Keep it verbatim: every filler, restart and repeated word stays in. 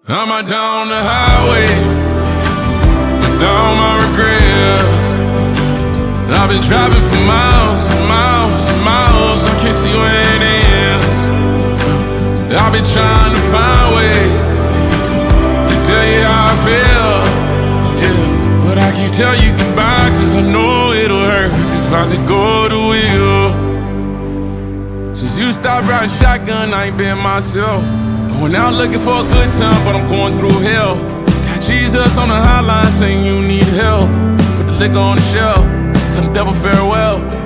I'm out down the highway, down my regrets. I've been driving for miles and miles and miles, I can't see where it ends. I've been trying to find ways to tell you how I feel, yeah, but I can't tell you goodbye, cause I know it'll hurt if I let go of the wheel. Since you stopped riding shotgun, I ain't been myself. Going out looking for a good time, but I'm going through hell. Got Jesus on the hotline saying you need help. Put the liquor on the shelf, tell the devil farewell.